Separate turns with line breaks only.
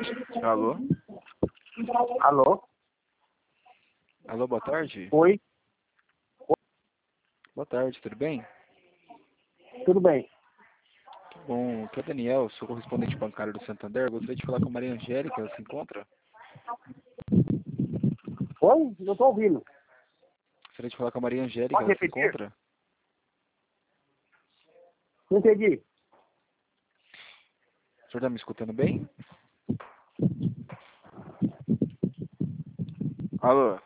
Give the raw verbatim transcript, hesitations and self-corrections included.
Alô?
Alô?
Alô, boa tarde.
Oi,
Boa tarde, tudo bem?
tudo bem?
Bom, aqui é o Daniel, sou correspondente bancário do Santander. Gostaria de falar com a Maria Angélica, ela se encontra?
Oi? Não estou ouvindo.
Gostaria de falar com a Maria Angélica,
Pode
ela se
repetir?
encontra?
Não entendi.
O senhor está me escutando bem? Alô?